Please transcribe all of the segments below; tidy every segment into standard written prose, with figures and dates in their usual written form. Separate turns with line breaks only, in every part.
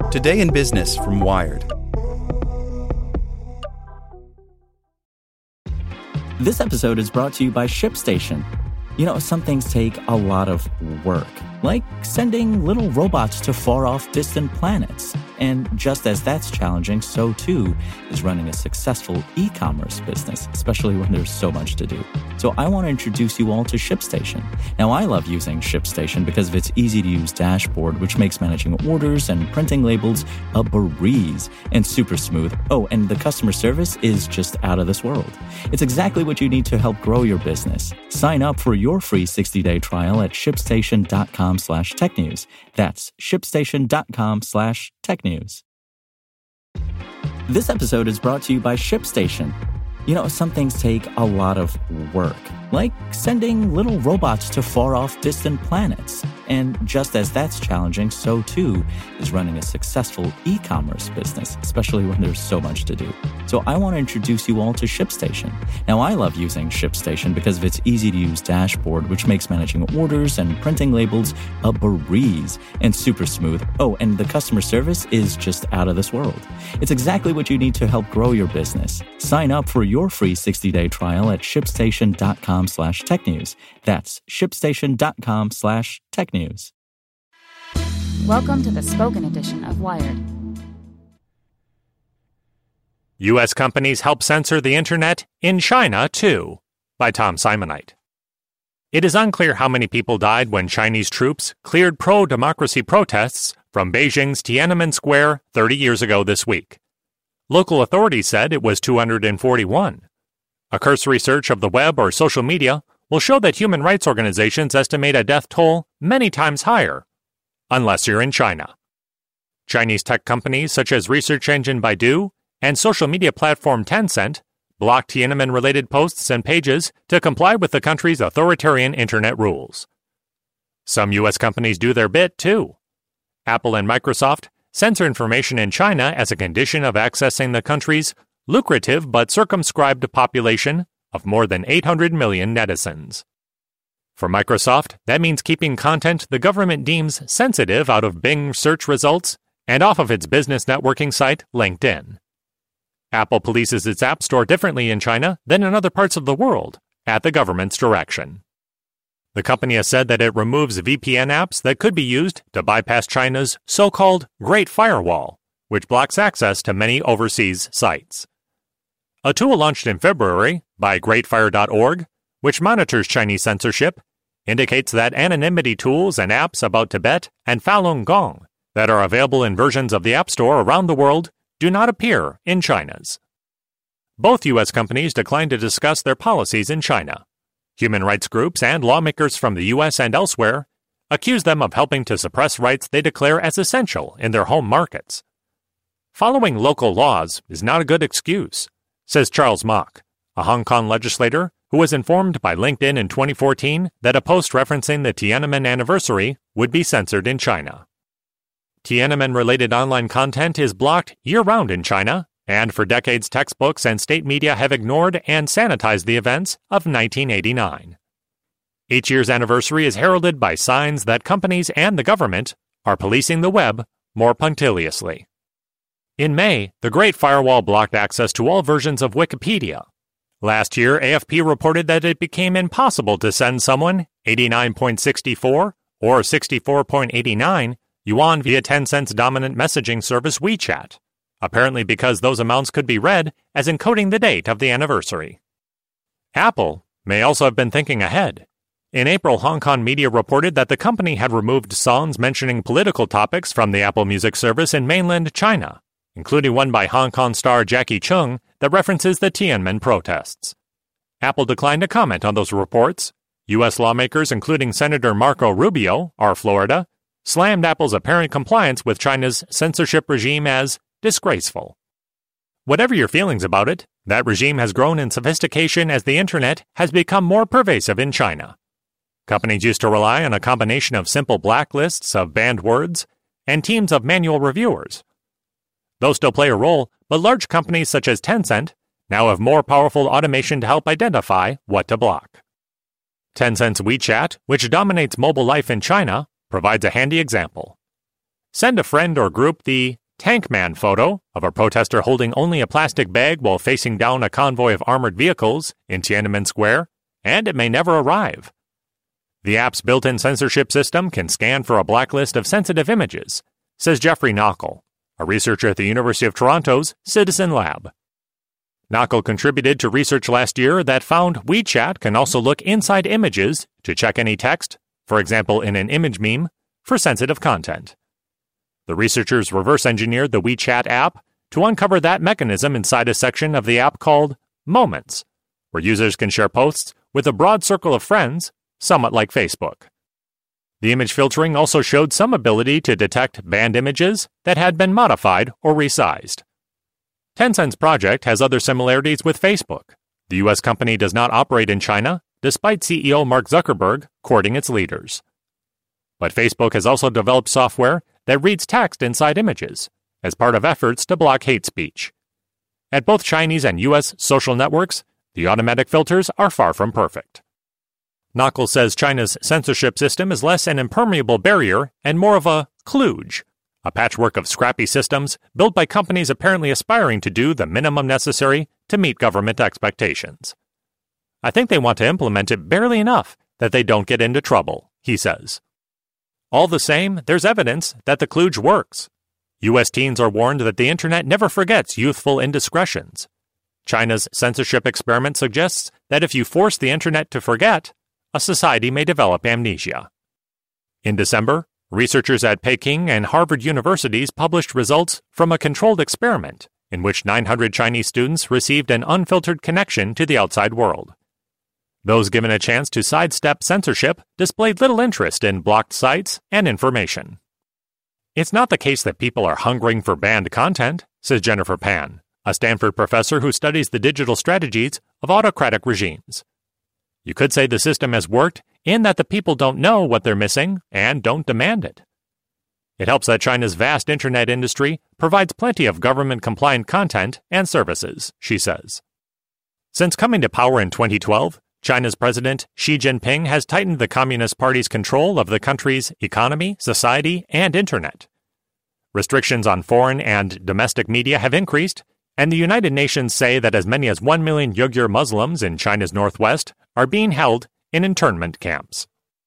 Today in Business from Wired.
This episode is brought to you by ShipStation. You know, some things take a lot of work, like sending little robots to far-off distant planets. And just as that's challenging, so too is running a successful e-commerce business, especially when there's so much to do. So I want to introduce you all to ShipStation. Now, I love using ShipStation because of its easy-to-use dashboard, which makes managing orders and printing labels a breeze and super smooth. Oh, and the customer service is just out of this world. It's exactly what you need to help grow your business. Sign up for your free 60-day trial at shipstation.com/technews. That's shipstation.com/technews. This episode is brought to you by ShipStation. You know, some things take a lot of work, like sending little robots to far-off distant planets. And just as that's challenging, so too is running a successful e-commerce business, especially when there's so much to do. So I want to introduce you all to ShipStation. Now, I love using ShipStation because of its easy-to-use dashboard, which makes managing orders and printing labels a breeze and super smooth. Oh, and the customer service is just out of this world. It's exactly what you need to help grow your business. Sign up for your free 60-day trial at shipstation.com/technews. That's shipstation.com/technews.
Welcome to the spoken edition of Wired.
U.S. companies help censor the internet in China, too, by Tom Simonite. It is unclear how many people died when Chinese troops cleared pro-democracy protests from Beijing's Tiananmen Square 30 years ago this week. Local authorities said it was 241. A cursory search of the web or social media will show that human rights organizations estimate a death toll many times higher, unless you're in China. Chinese tech companies such as research engine Baidu and social media platform Tencent blocked Tiananmen-related posts and pages to comply with the country's authoritarian internet rules. Some U.S. companies do their bit, too. Apple and Microsoft censor information in China as a condition of accessing the country's lucrative but circumscribed population of more than 800 million netizens. For Microsoft, that means keeping content the government deems sensitive out of Bing search results and off of its business networking site, LinkedIn. Apple polices its App Store differently in China than in other parts of the world, at the government's direction. The company has said that it removes VPN apps that could be used to bypass China's so-called Great Firewall, which blocks access to many overseas sites. A tool launched in February by GreatFire.org, which monitors Chinese censorship, indicates that anonymity tools and apps about Tibet and Falun Gong that are available in versions of the App Store around the world do not appear in China's. Both U.S. companies declined to discuss their policies in China. Human rights groups and lawmakers from the U.S. and elsewhere accuse them of helping to suppress rights they declare as essential in their home markets. Following local laws is not a good excuse, says Charles Mok, a Hong Kong legislator who was informed by LinkedIn in 2014 that a post referencing the Tiananmen anniversary would be censored in China. Tiananmen-related online content is blocked year-round in China, and for decades textbooks and state media have ignored and sanitized the events of 1989. Each year's anniversary is heralded by signs that companies and the government are policing the web more punctiliously. In May, the Great Firewall blocked access to all versions of Wikipedia. Last year, AFP reported that it became impossible to send someone 89.64 or 64.89 yuan via Tencent's dominant messaging service WeChat, apparently because those amounts could be read as encoding the date of the anniversary. Apple may also have been thinking ahead. In April, Hong Kong media reported that the company had removed songs mentioning political topics from the Apple Music service in mainland China, including one by Hong Kong star Jackie Chung that references the Tiananmen protests. Apple declined to comment on those reports. U.S. lawmakers, including Senator Marco Rubio, R. Florida, slammed Apple's apparent compliance with China's censorship regime as disgraceful. Whatever your feelings about it, that regime has grown in sophistication as the internet has become more pervasive in China. Companies used to rely on a combination of simple blacklists of banned words and teams of manual reviewers. Those still play a role, but large companies such as Tencent now have more powerful automation to help identify what to block. Tencent's WeChat, which dominates mobile life in China, provides a handy example. Send a friend or group the Tank Man photo of a protester holding only a plastic bag while facing down a convoy of armored vehicles in Tiananmen Square, and it may never arrive. The app's built-in censorship system can scan for a blacklist of sensitive images, says Jeffrey Knockel, a researcher at the University of Toronto's Citizen Lab. Knockel contributed to research last year that found WeChat can also look inside images to check any text, for example in an image meme, for sensitive content. The researchers reverse-engineered the WeChat app to uncover that mechanism inside a section of the app called Moments, where users can share posts with a broad circle of friends, somewhat like Facebook. The image filtering also showed some ability to detect banned images that had been modified or resized. Tencent's project has other similarities with Facebook. The U.S. company does not operate in China, despite CEO Mark Zuckerberg courting its leaders. But Facebook has also developed software that reads text inside images, as part of efforts to block hate speech. At both Chinese and U.S. social networks, the automatic filters are far from perfect. Knockel says China's censorship system is less an impermeable barrier and more of a kludge, a patchwork of scrappy systems built by companies apparently aspiring to do the minimum necessary to meet government expectations. I think they want to implement it barely enough that they don't get into trouble, he says. All the same, there's evidence that the kludge works. U.S. teens are warned that the internet never forgets youthful indiscretions. China's censorship experiment suggests that if you force the internet to forget, a society may develop amnesia. In December, researchers at Peking and Harvard universities published results from a controlled experiment in which 900 Chinese students received an unfiltered connection to the outside world. Those given a chance to sidestep censorship displayed little interest in blocked sites and information. It's not the case that people are hungering for banned content, says Jennifer Pan, a Stanford professor who studies the digital strategies of autocratic regimes. You could say the system has worked in that the people don't know what they're missing and don't demand it. It helps that China's vast internet industry provides plenty of government-compliant content and services, she says. Since coming to power in 2012, China's President Xi Jinping has tightened the Communist Party's control of the country's economy, society, and internet. Restrictions on foreign and domestic media have increased, and the United Nations say that as many as 1 million Uyghur Muslims in China's northwest are being held in internment camps.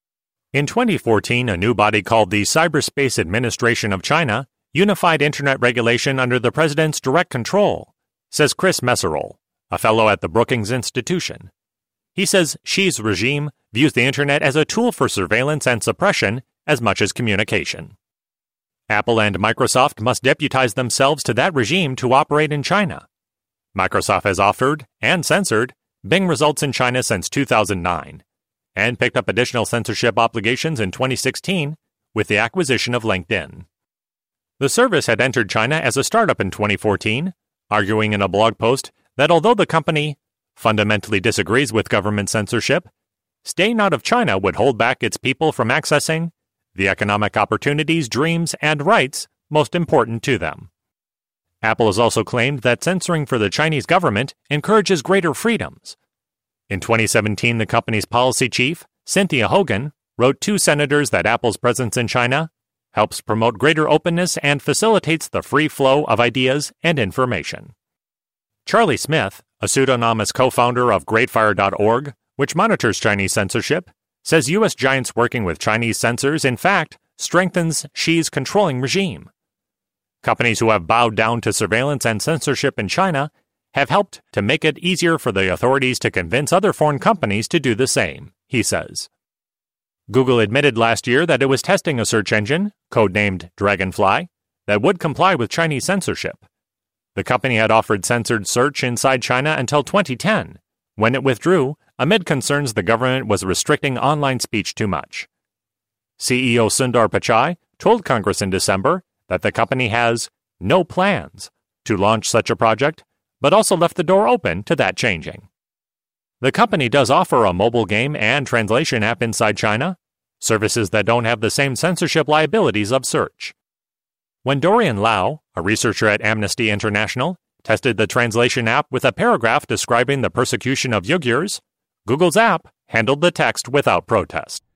In 2014, a new body called the Cyberspace Administration of China unified internet regulation under the president's direct control, says Chris Messerol, a fellow at the Brookings Institution. He says Xi's regime views the internet as a tool for surveillance and suppression as much as communication. Apple and Microsoft must deputize themselves to that regime to operate in China. Microsoft has offered and censored Bing results in China since 2009, and picked up additional censorship obligations in 2016 with the acquisition of LinkedIn. The service had entered China as a startup in 2014, arguing in a blog post that although the company fundamentally disagrees with government censorship, staying out of China would hold back its people from accessing the economic opportunities, dreams, and rights most important to them. Apple has also claimed that censoring for the Chinese government encourages greater freedoms. In 2017, the company's policy chief, Cynthia Hogan, wrote to senators that Apple's presence in China helps promote greater openness and facilitates the free flow of ideas and information. Charlie Smith, a pseudonymous co-founder of GreatFire.org, which monitors Chinese censorship, says U.S. giants working with Chinese censors, in fact, strengthens Xi's controlling regime. Companies who have bowed down to surveillance and censorship in China have helped to make it easier for the authorities to convince other foreign companies to do the same, he says. Google admitted last year that it was testing a search engine, codenamed Dragonfly, that would comply with Chinese censorship. The company had offered censored search inside China until 2010, when it withdrew amid concerns the government was restricting online speech too much. CEO Sundar Pichai told Congress in December that the company has no plans to launch such a project, but also left the door open to that changing. The company does offer a mobile game and translation app inside China, services that don't have the same censorship liabilities of search. When Dorian Lau, a researcher at Amnesty International, tested the translation app with a paragraph describing the persecution of Uyghurs, Google's app handled the text without protest.